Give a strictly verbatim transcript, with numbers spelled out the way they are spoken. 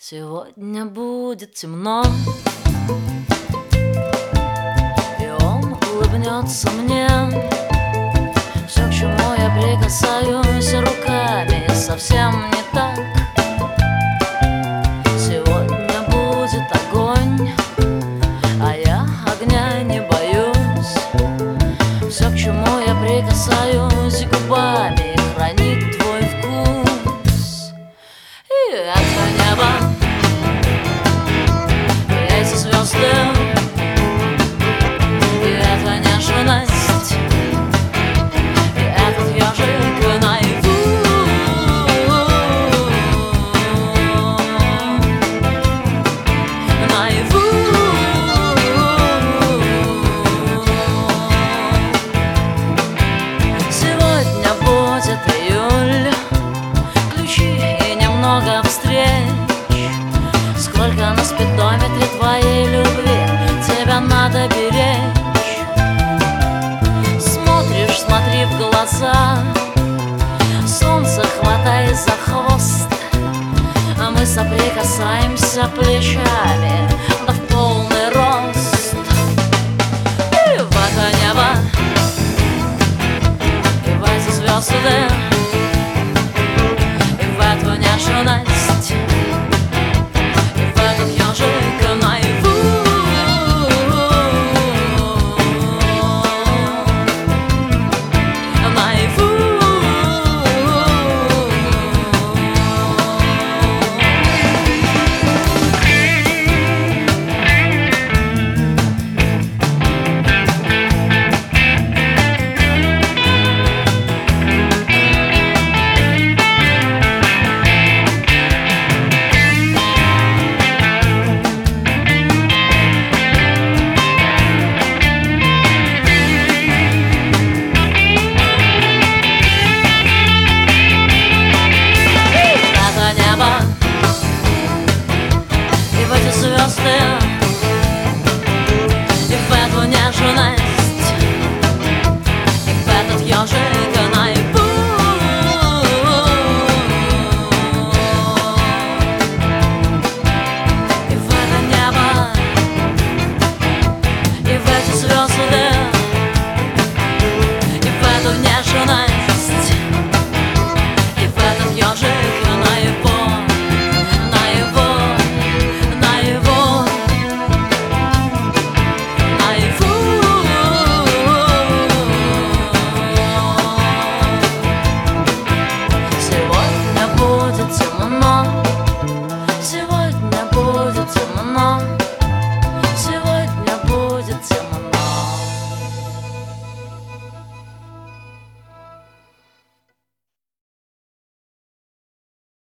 Сегодня будет темно, и он улыбнется мне. Все, к чему я прикасаюсь руками, совсем не так. Сегодня будет огонь, а я огня не боюсь. Все, к чему я прикасаюсь губами, хранит твой вкус. И это небо, и эти звезды, и эта нежность, и этот ежик наяву. Наяву. Сегодня будет июль, ключи и немного встреч. Сколько на спидометре твоей любви тебя надо беречь. Смотришь, смотри в глаза, солнце хватай за хвост, а мы соприкасаемся плечами, да в полный рост. И в это небо, и в эти звезды, и в эту нежность,